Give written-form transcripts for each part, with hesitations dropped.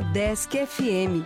Desk FM.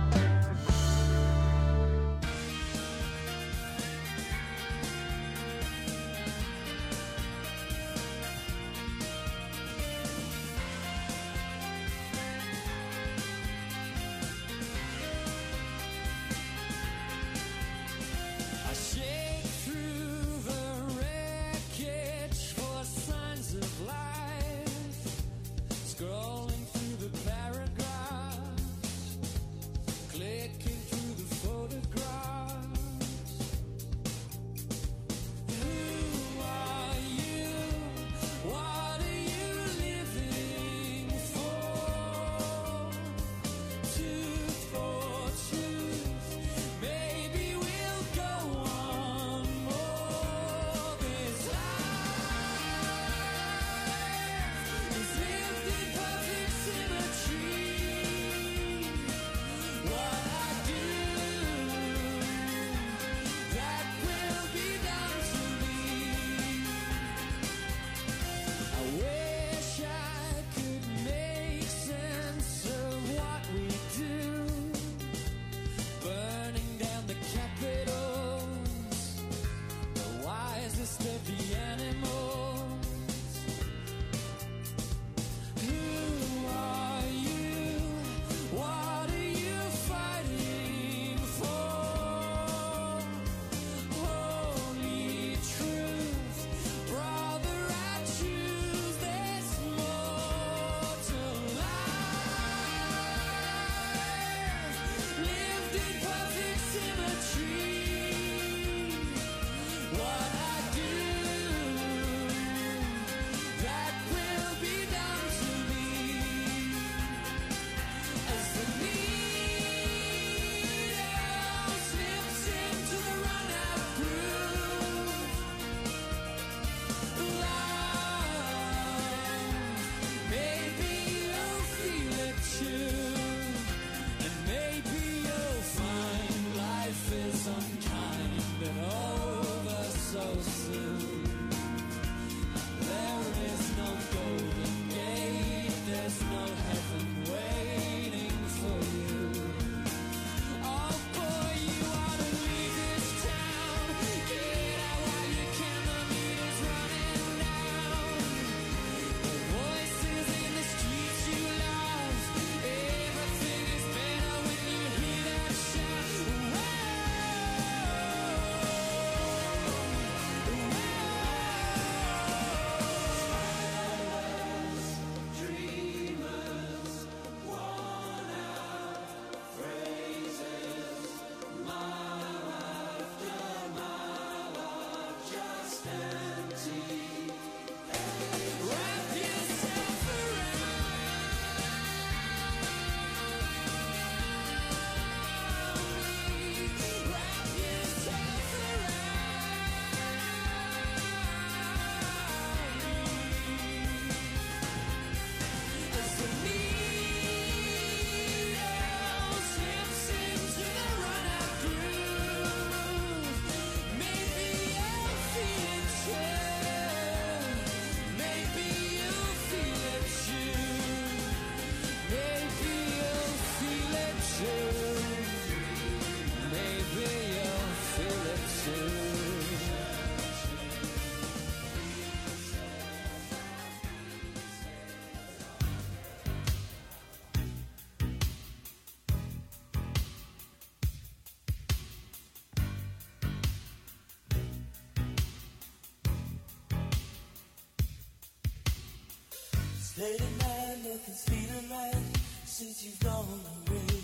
Late at night, nothing's feeling right since you've gone away.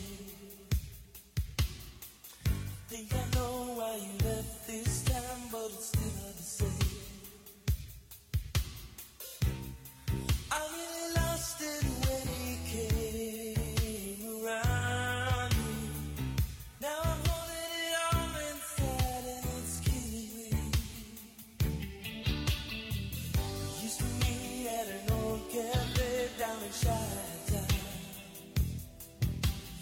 Think I know why you left this time, but it's still hard to say. I really lost it when he came around me. Now I'm holding it all inside and it's killing me. We used to meet at an old cafe down in Chi-Town.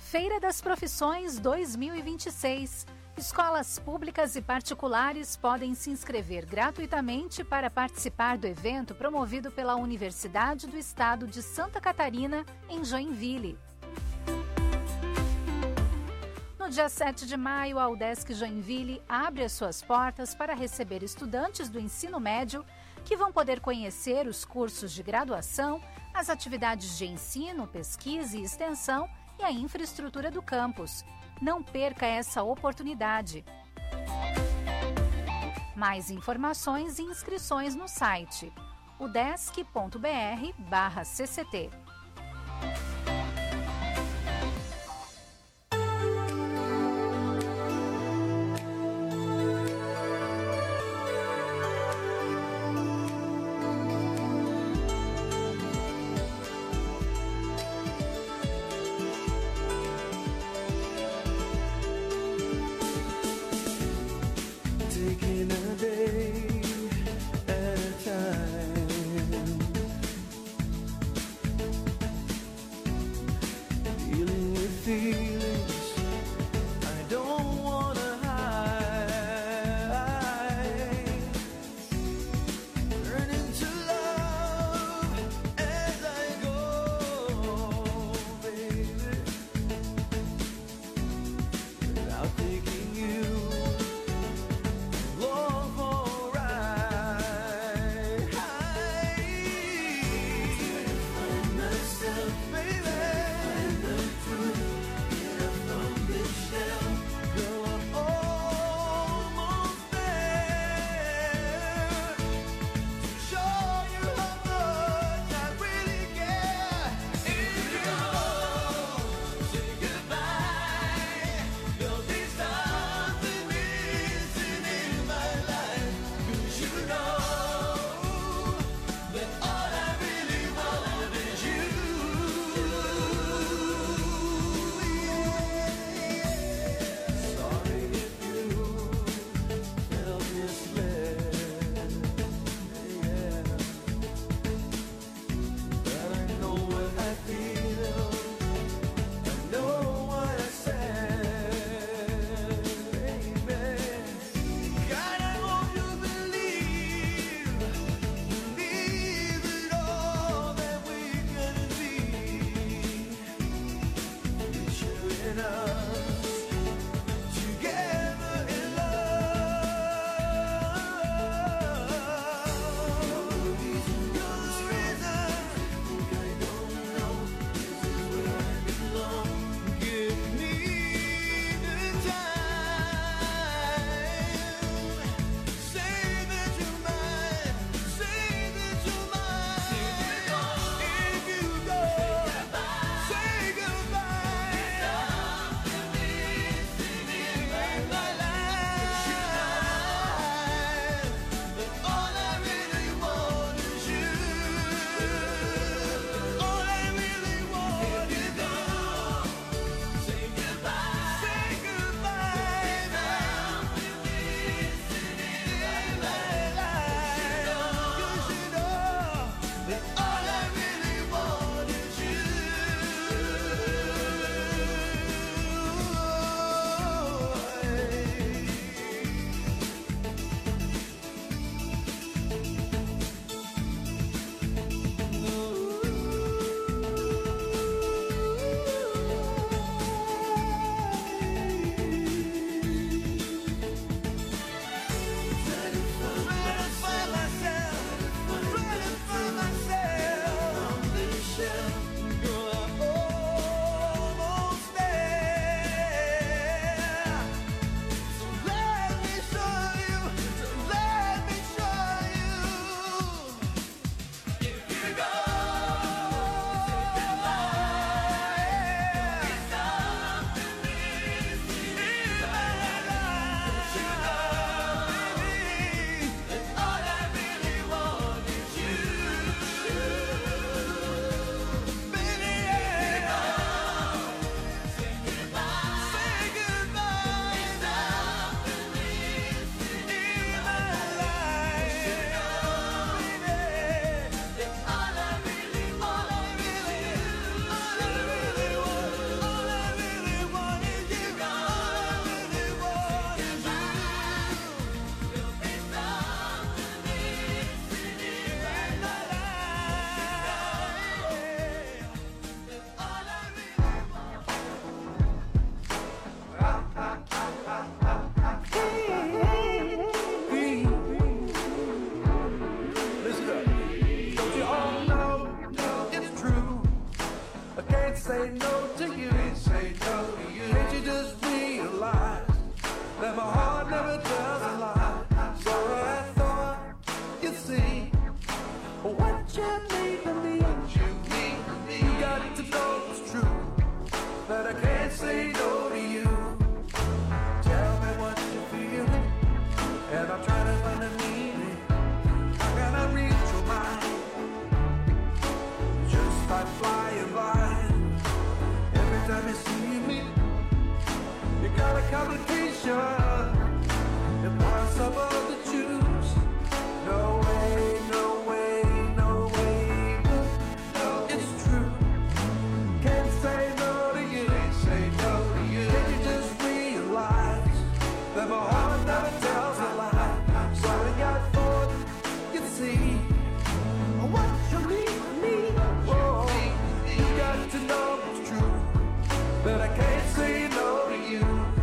Feira das Profissões 2026. Escolas públicas e particulares podem se inscrever gratuitamente para participar do evento promovido pela Universidade do Estado de Santa Catarina, em Joinville. No dia 7 de maio, a UDESC Joinville abre as suas portas para receber estudantes do ensino médio que vão poder conhecer os cursos de graduação, as atividades de ensino, pesquisa e extensão e a infraestrutura do campus. Não perca essa oportunidade. Mais informações e inscrições no site udesc.br/cct. Taking a day at a time. say no to you. Can't say no to you. Can't you just realize that my heart never tells a lie? So I thought, you see, what you mean to me. You got to know it's true, that I can't say no to you. Tell me what you feel, and I'm trying to find the meaning. How can I reach your mind? Just like flying by. Every time you see me, you got a complication. Impossible to choose. No way, no way, no way. No, it's true. Can't say no to you. Can't say no to you. Can you just realize that my heart never tells a lie? So when I thought you see what you mean to me. Whoa, you got to know it's true, that I can't say no to you.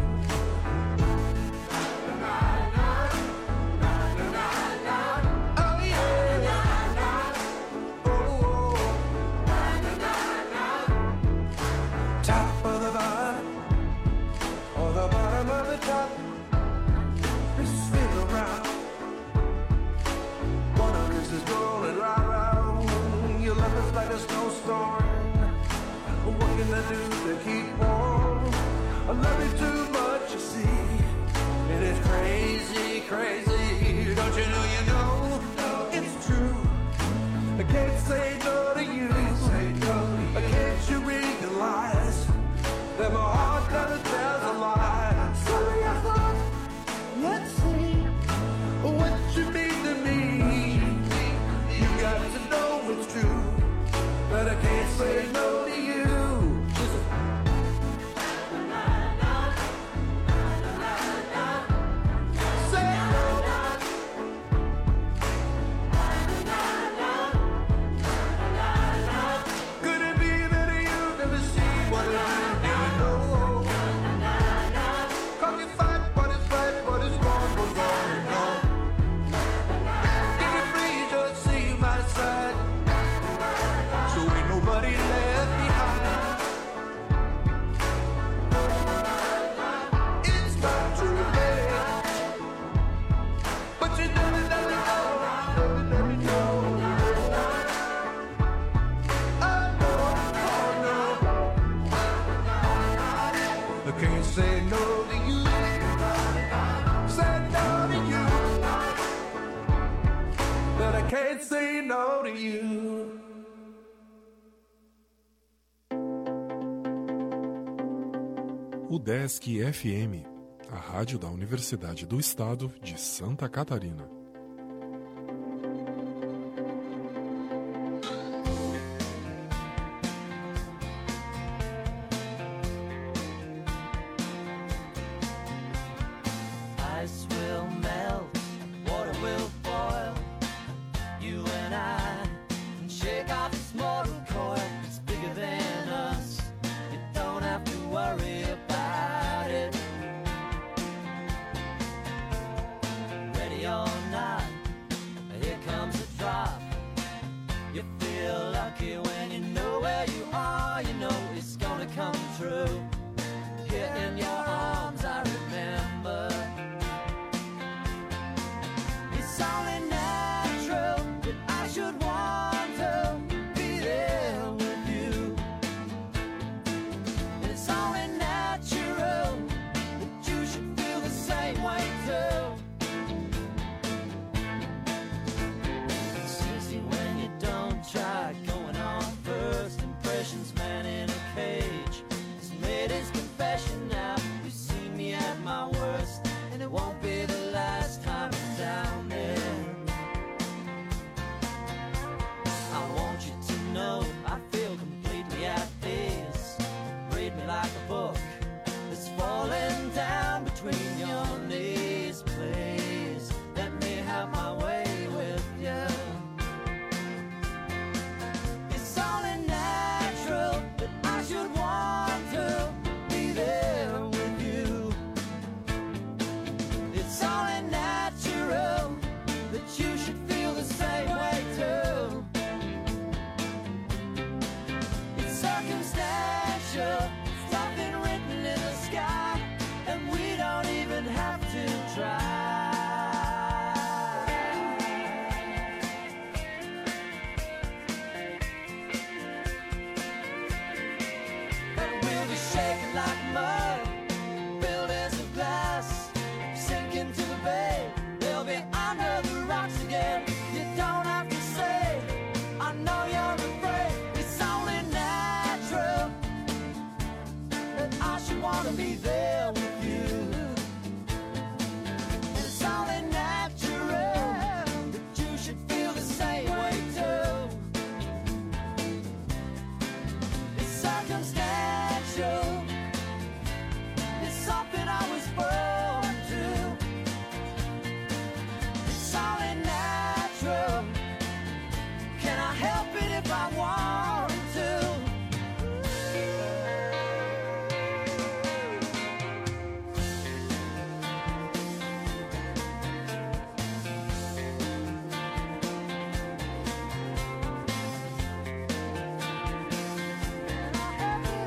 Oh yeah. Oh. Top of the bottom, or the bottom of the top. This spin around. One of us is rolling around. Your love is like a snowstorm. What can I do to keep warm? I love you too much, you see. It is crazy, crazy. Don't you know you know? It's true. I can't say no to you. Can't you realize that my heart never tells a lie? Sorry, I thought, let's see what you mean to me. You got to know it's true, but I can't say no to you. Say no. Could it be that you never see what I do? No. 'Cause you fight what is right, what is wrong goes on and on. If you please just see my side, so ain't nobody left behind. It's not too late, but you never let me go. Let me go. Oh no. I can't say no to you. Say no to you. That I can't say no to you. UDESC FM, a rádio da Universidade do Estado de Santa Catarina. Ice will melt, water will boil. You and I can shake off this mortal coil. It's bigger than us. You don't have to worry about it. Ready or not. circumstantial. It's something I was born to. It's only natural. Can I help it if I want to? Can I help it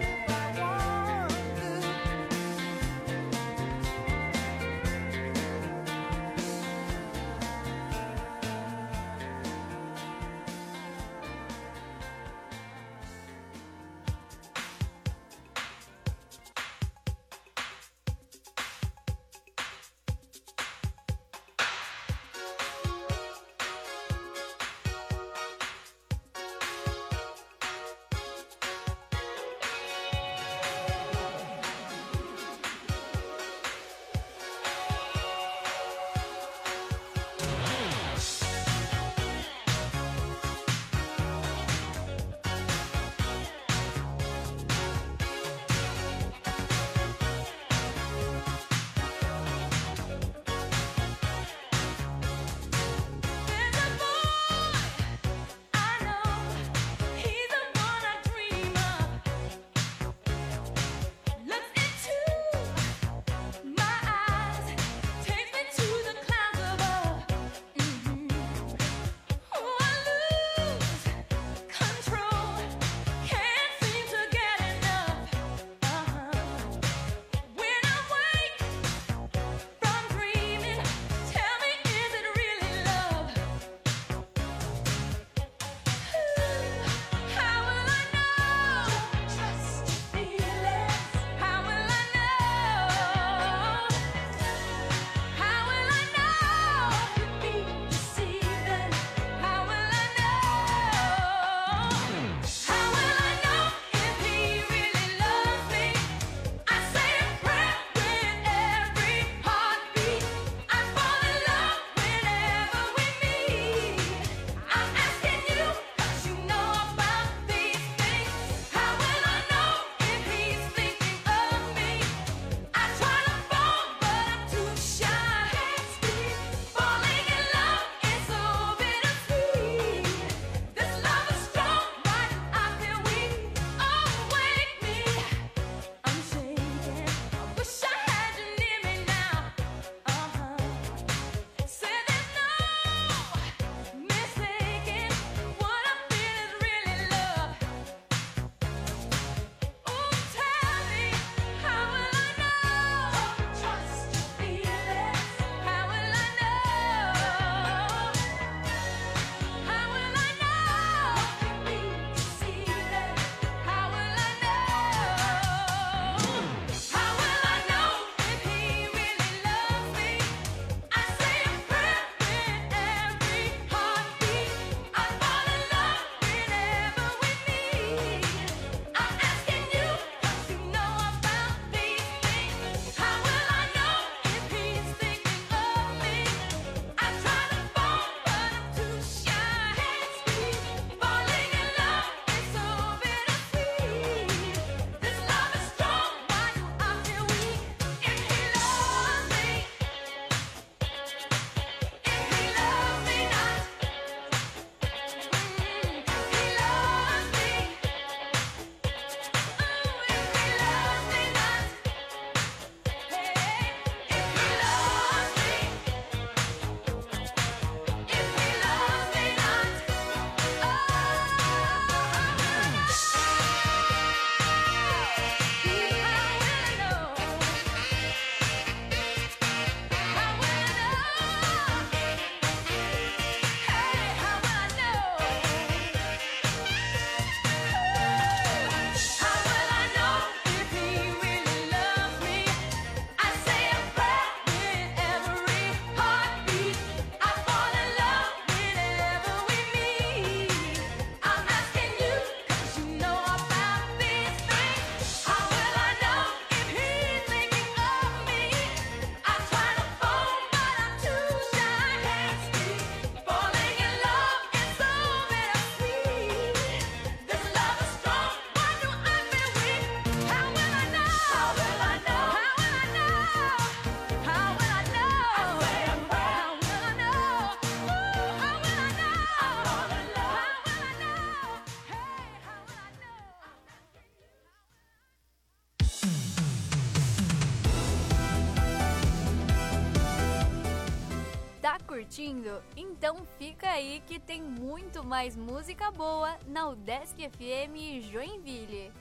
curtindo? Então fica aí que tem muito mais música boa na UDESC FM Joinville.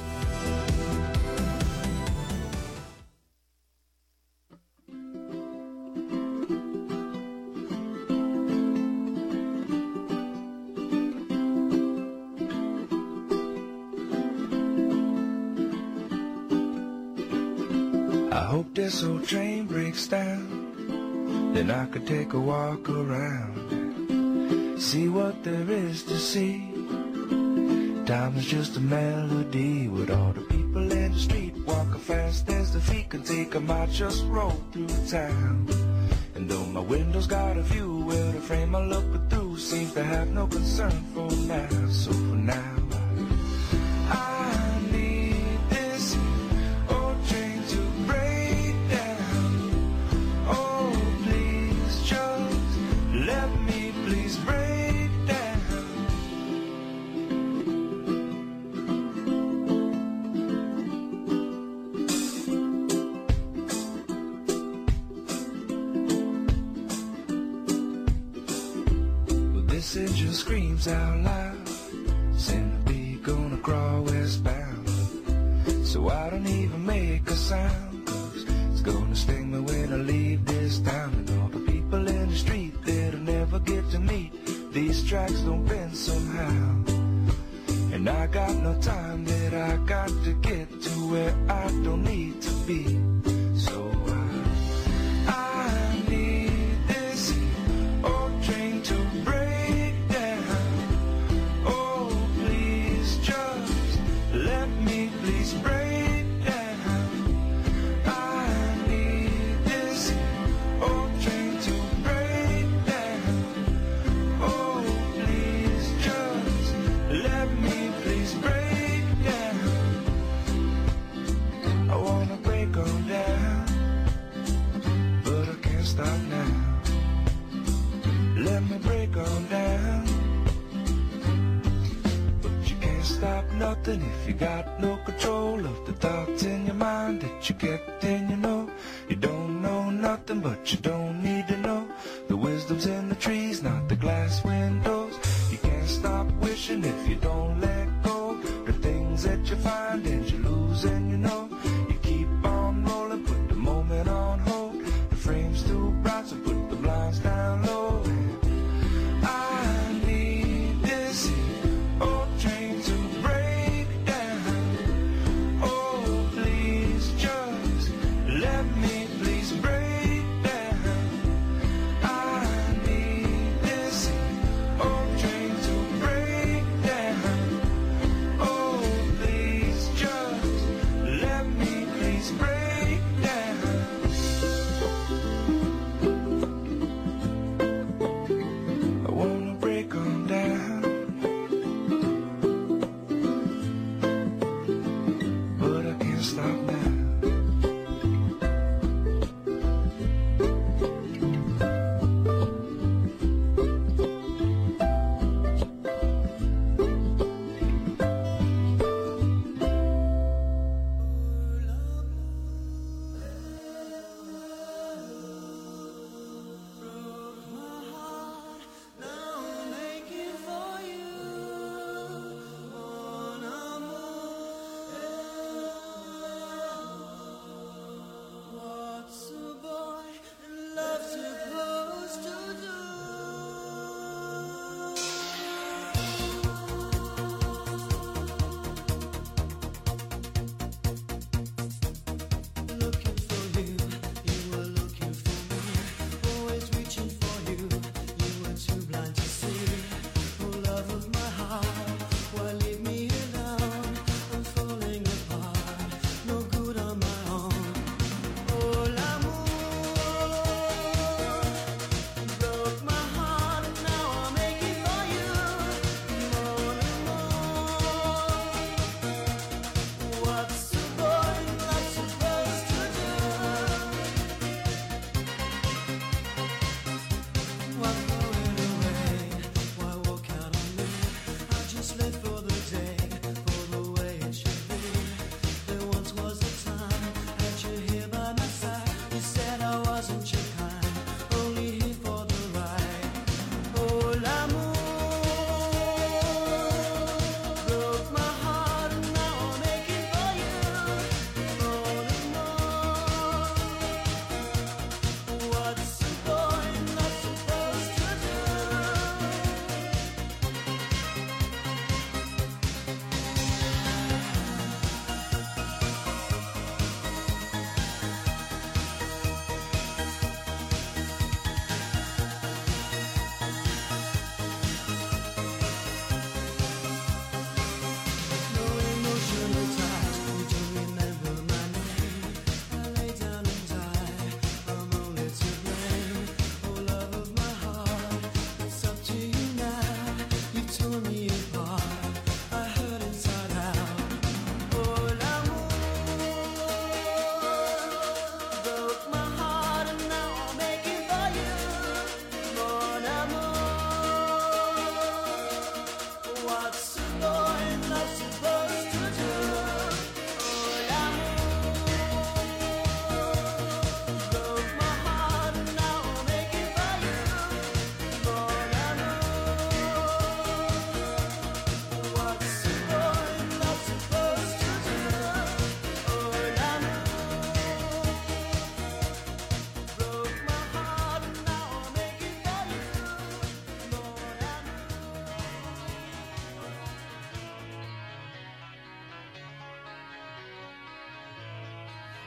I hope this old train breaks down, then I could take a walk around, see what there is to see. Time is just a melody with all the people in the street walking fast as the feet can take 'em. I just roll through town, and though my window's got a view, well, the frame I look through seems to have no concern for now. So for now, I need this old train to break down. Oh, please just let me please break down. Well, this engine screams out loud, saying the beat gonna crawl westbound. So I don't even make a sound, 'cause it's gonna sting me when I leave this town. And all the people in the street that'll never get to meet, these tracks don't bend somehow. And I got no time that I got to get to where I don't need to be. So I need this old train to break down. Oh, please just let me please break down. I need this old train to break down. Oh, please just let me please break down. I wanna break on down, but I can't stop now. Let me break on down, but you can't stop nothing if you got no control of the thoughts in your mind that you get. Then you know you don't know nothing, but you don't need to know. The wisdom's in the trees, not the glass windows. You can't stop wishing if you don't let go. The things that you find and you lose, and you know you keep on rolling, put the moment on hold. The frame's too bright, so put the blinds down low. I need this old train to break down. Oh, please just let me please break down. I need this old train to break down. Oh, please just let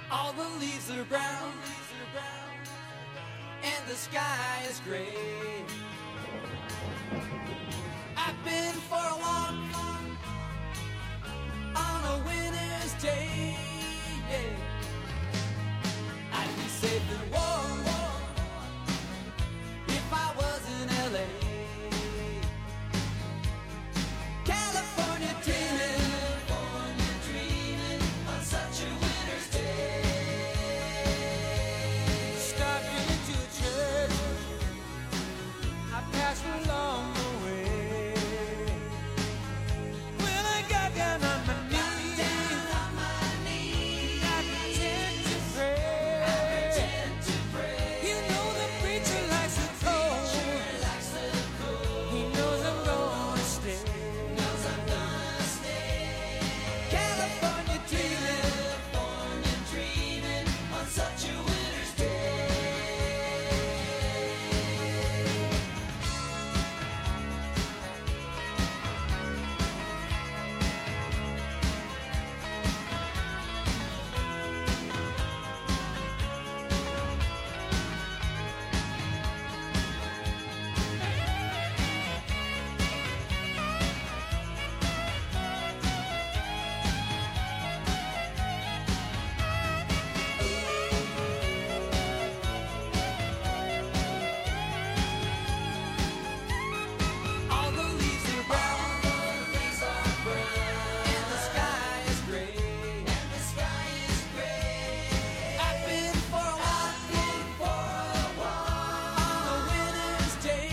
All the leaves are brown, and the sky is gray. I've been for a walk on a winter's day. I'd be safe and warm if I was in LA. California dreaming on such a winter's day. Stopped into a church, I passed along the way. When I got down on my knees, I pretend to pray. You know the preacher likes the cold. He knows I'm gonna stay. California dreaming on such a winter's day. All the leaves are brown, and the sky is gray. I've been for a walk on a winter's day.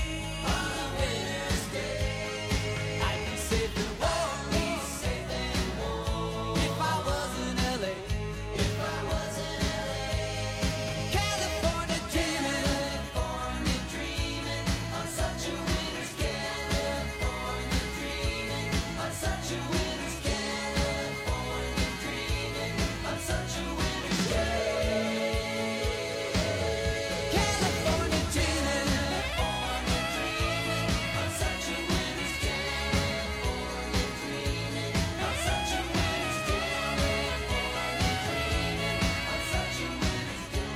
I'd be safe and warm if I was in LA. California dreaming on such a winter's day. On such a winter's day. On such a winter's day. California dreaming on such a winter's day. On such a winter's day. On such a winter's day.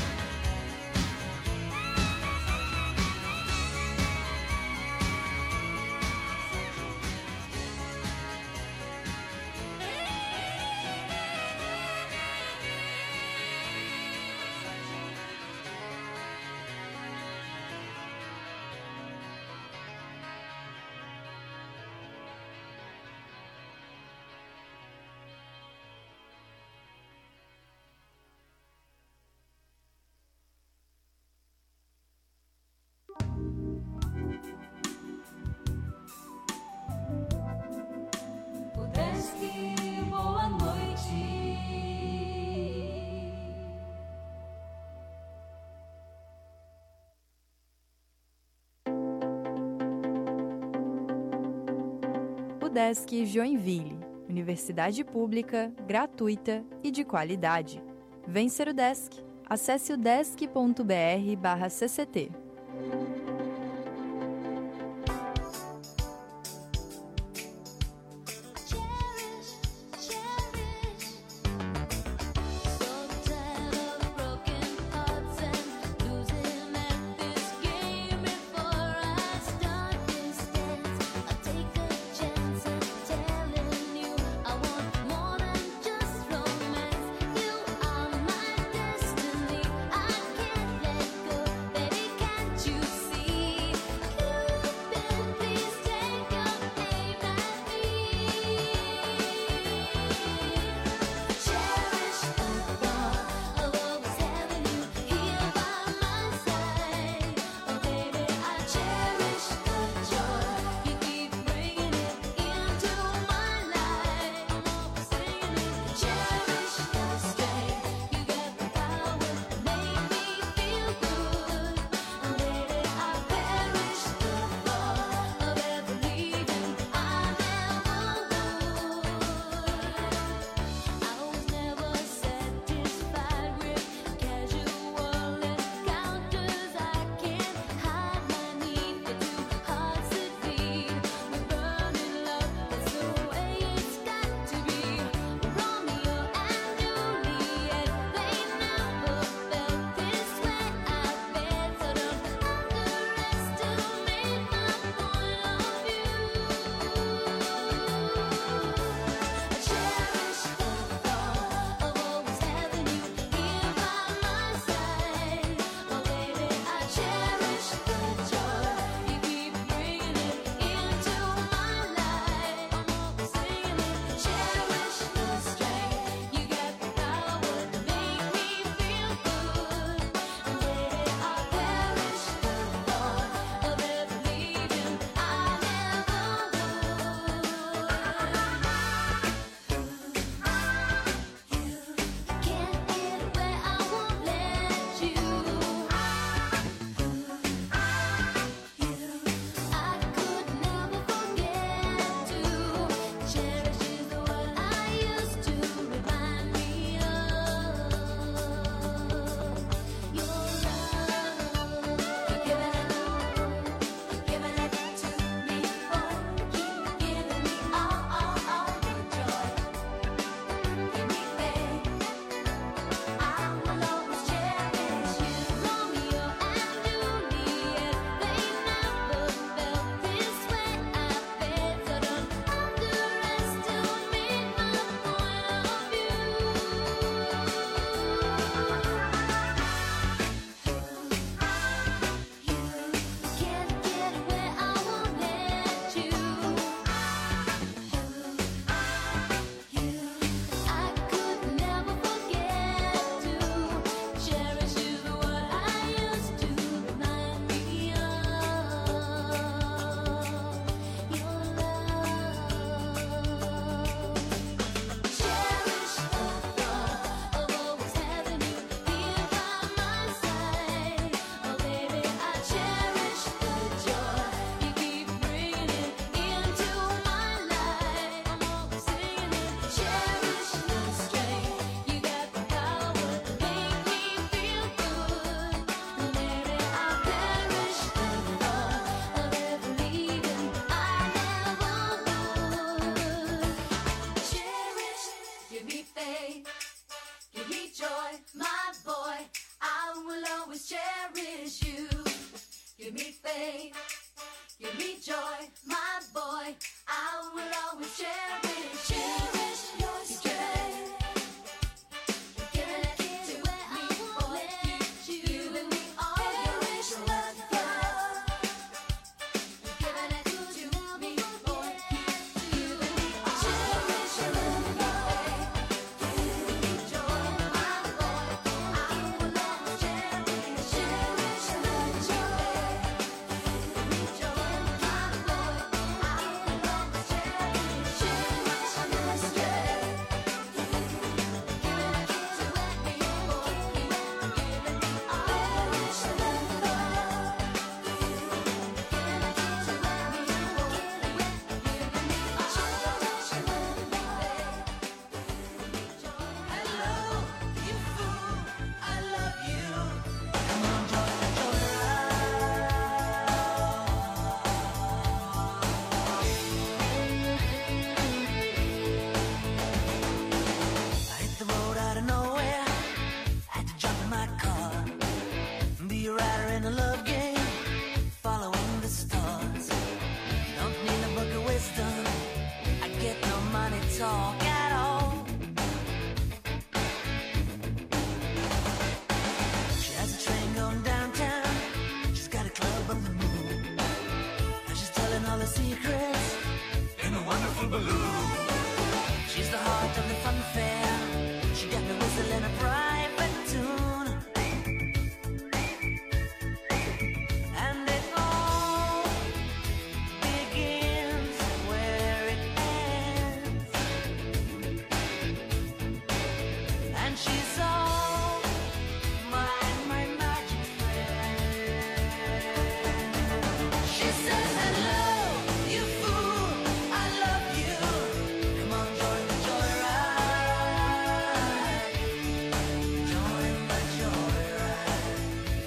Boa noite. UDESC Joinville, Universidade Pública, gratuita e de qualidade. Vem ser UDESC. Acesse udesc.br/cct. Baby, can't Give me faith, give me joy, my boy. I will always cherish you. Give me faith, give me joy, my boy. I will always cherish your strength. Giving it to me, boy. Giving me all your strength. Giving it to me, boy. Giving me all your strength. Give me joy, my boy. I will always cherish your joy. Give me joy, my boy. I will always cherish your strength. I hit the road out of nowhere, had to jump in my car, be a rider in a love game, following the stars. Don't need a book of wisdom, I get no money talk at all. She has a train going downtown, she's got a club on the moon, and she's telling all the secrets in a wonderful balloon. She's the heart of the fun fair. She got me whistling a private tune. And it all begins where it ends. And she's all my magic friend. She says, hello, you fool, I love you. Come on, join the joyride. Join the joyride.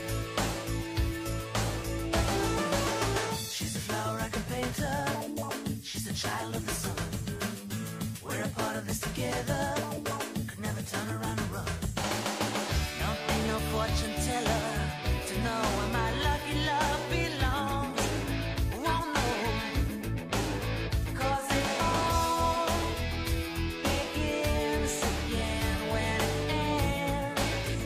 She's a flower I can paint her. She's a child of the sun. We're a part of this together. Could never turn around and run. Don't need no fortune teller to know where my lucky love belongs. Won't know. 'Cause it all begins again when it ends.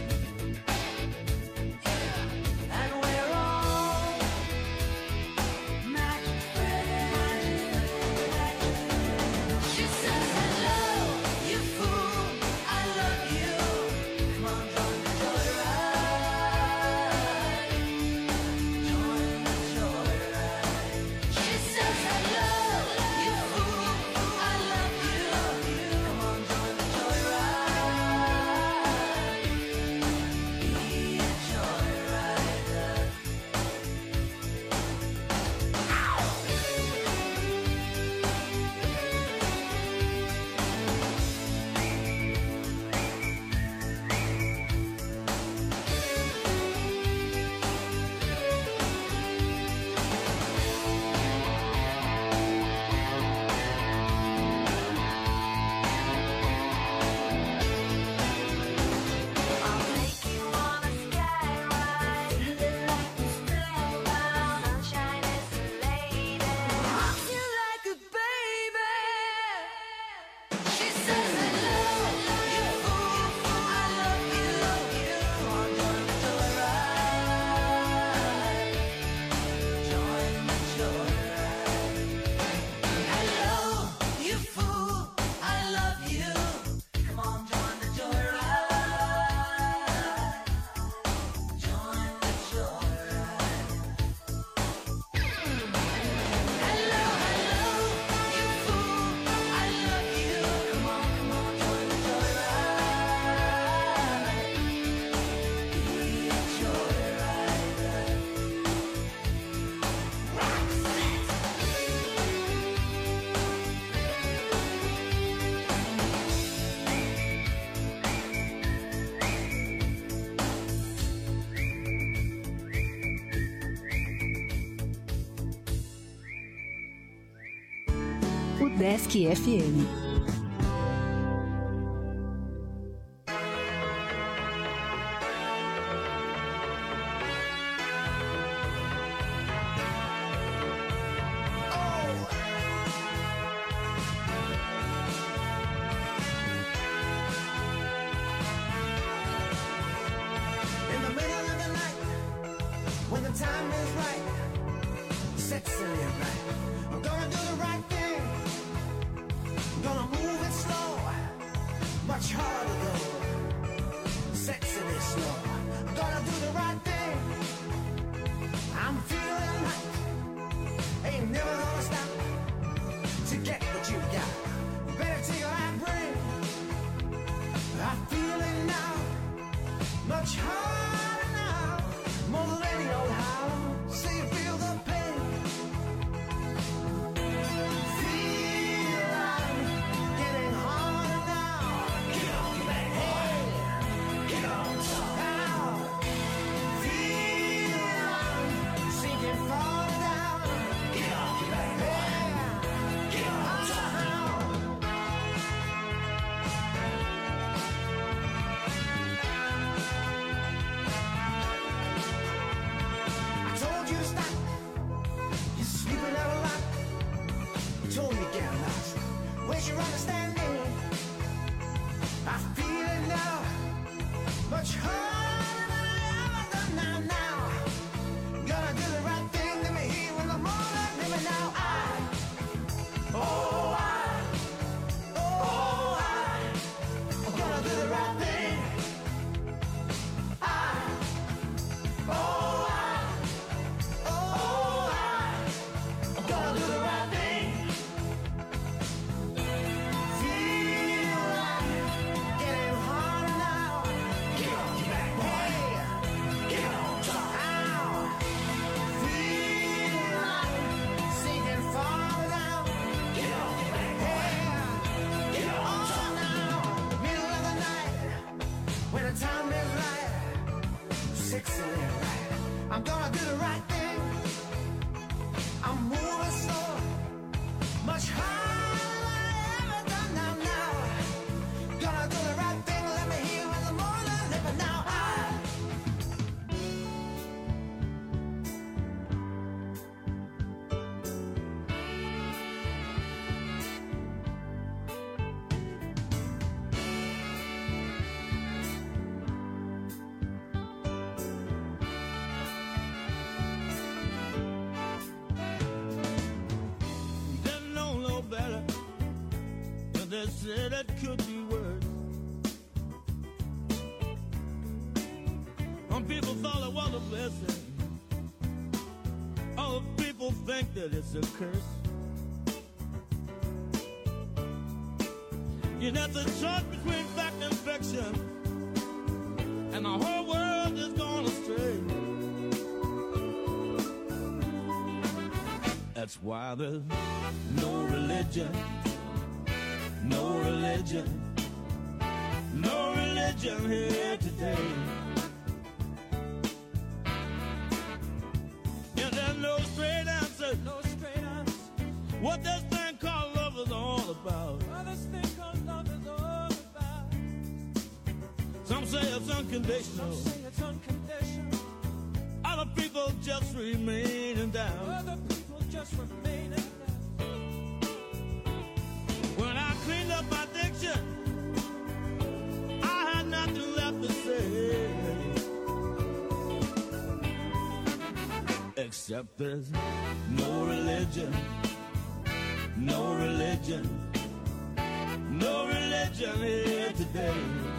And we're all magic friends. She says, hello, you fool, I love you. Come on, join the joyride. Join the joyride. She says, hello, you fool, I love you. Come on, join the joyride. Be a joyrider. I'll take you on a sky ride. The light is spellbound, sunshine is elated. Rocks you like a baby. She says, hello, you fool, I love you. Come on, join the joyride. Join the joyride. Hello, you fool, I love you. Come on, join the joyride. Join the joyride. Hello, you fool, I love you. Come on, join the joyride. Be a joyrider. O Desk FM. time is right, sexily right, I'm gonna do the right thing. I'm gonna move it slow, much harder though, sexily slow. I'm gonna do the right thing. I'm feeling right, ain't never gonna stop to get what you got. You better take a right brain. I feel it now, much harder now, more than any old howl. So you feel the pain. Feel I'm getting harder now. Get on back, hey, get on top now. Feel I'm sinking farther down. Get on back, hey, get on top now. I told you to stop. You're sleeping out a lot. You told me get lost. Where's your understanding? I feel it now, much harder than I ever done now. Gonna do the right thing. Let me hear in the morning. Let me now. I'm gonna do the right thing. I'm gonna do the right thing. Feel like getting harder now. Get on your back, boy. Get on top now. Feel like sinking farther down. Get on your back, boy. Get on top now. Middle of the night, when the time is right, sexily right. I'm gonna do the right thing. I'm moving slow, much harder than I ever done now. Gonna do the right thing. Let me hear in the morning. Let me now. Didn't know no better, but they said it could be worse. Some people thought it was a blessing. Other people think that it's a curse. You know the choice between fact and fiction, and the whole world is gone astray. That's why there's no religion, no religion, no religion here today. Yeah, there's no straight answer, no straight answer. What this thing called love is all about. What this thing called love is all about. Some say it's unconditional. Some say it's unconditional. Other people just remain in doubt. Other people just remain in doubt. When I cleaned up my diction, I had nothing left to say, except there's no religion, no religion, no religion here today.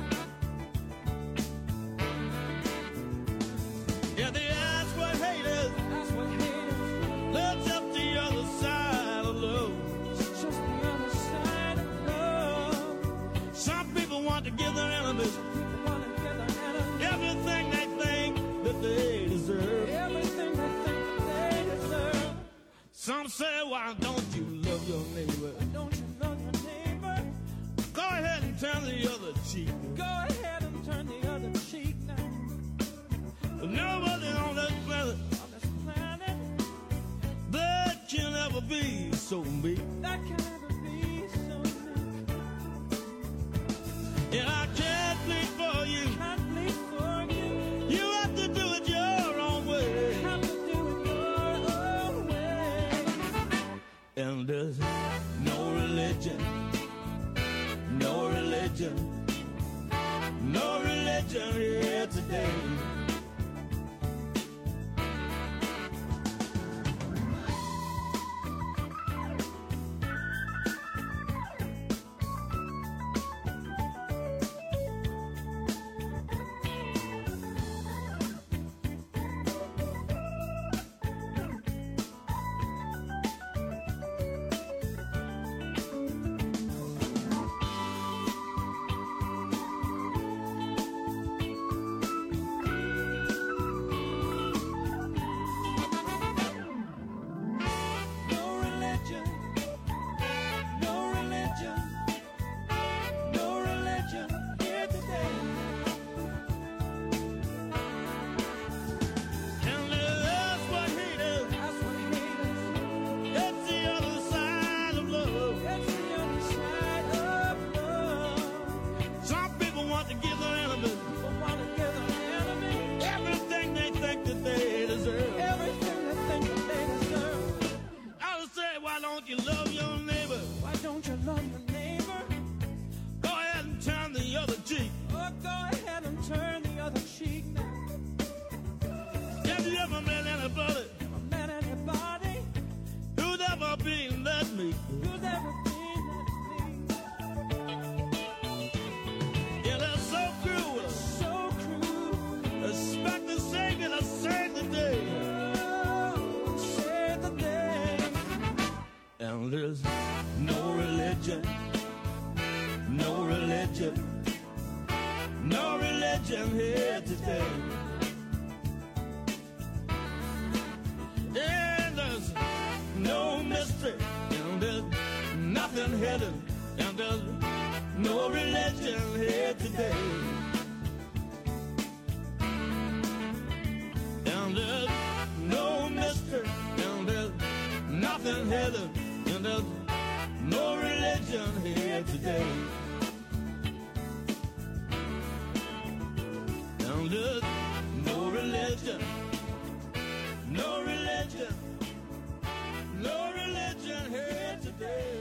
Yeah, they ask what hate is. That's just the other side of love. It's just the other side of love. Some people want to give their enemies everything they think that they deserve. Everything they think that they deserve. Some say, why don't you love your neighbor? Why don't you love your neighbor? Go ahead and turn the other cheek. Go ahead and turn the other cheek now. But nobody on this planet that can ever be so meek. That can ever be so meek. And I can't plead for you. Can't plead for you. You have to do it your own way. You have to do it your own way. And there's no religion, no religion, no religion here today. religion, no religion here today. And there's no mystery, and there's nothing hidden, and there's no religion here today. And there's no mystery, and there's nothing hidden, and there's no religion here today. And there's no religion, no religion, no religion here today.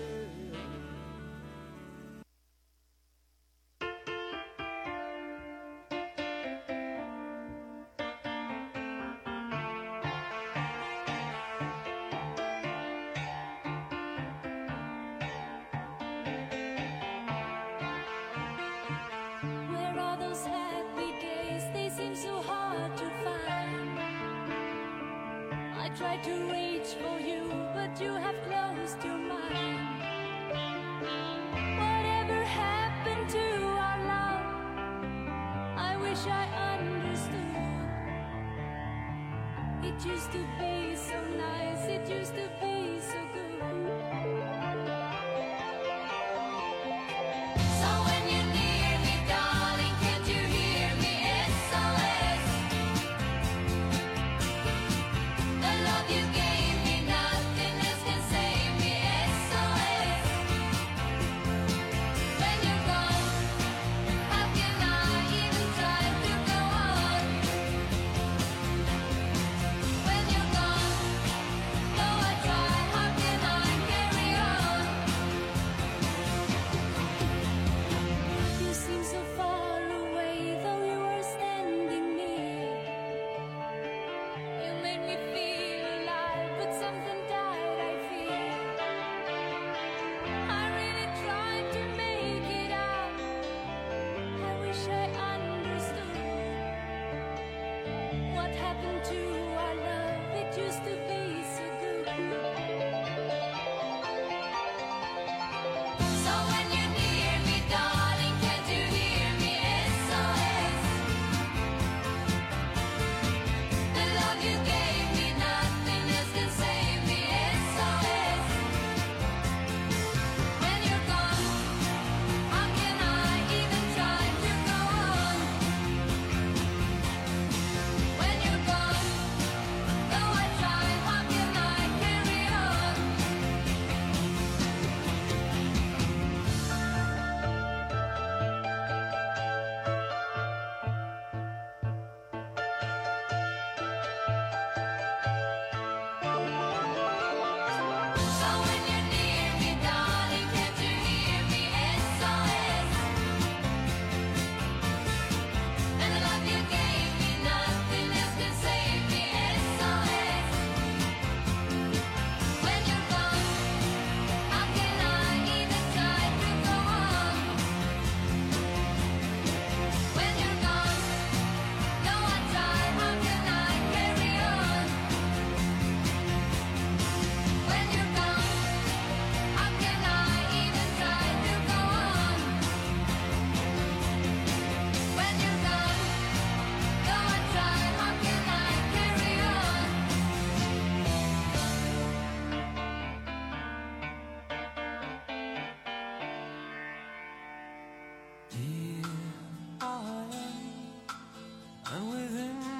Where are those happy days? They seem so hard to find. I tried to reach for you, but you have closed your mind. Whatever happened to our love? I wish I understood. It used to be so nice, it used to be so good. So when you're near me, darling, can't you hear me? SOS. The love you gave me, nothing else can save me. SOS. When you're gone, how can I even try to go on? When you're gone, though I try, how can I carry on? You seem so far away, though you were standing near. You made me feel alive, but something died, I fear. I really tried to make it out. I wish I understood what happened to our love. It used to be so good. So when you're near me, darling, can't you hear me? SOS. The love you gave me, nothing else can save me. SOS. When you're gone, how can I even try to go on? When you're gone, though I try, how can I carry on? So when you're near me, darling, can't you hear me? SOS. And the love you gave me, nothing else can save me. SOS. When you're gone, how can I even try to go on? When you're gone, though I try, how can I carry on? When you're gone, how can I even try to go on? When you're gone, though I try, how can I carry on? Here I am, and within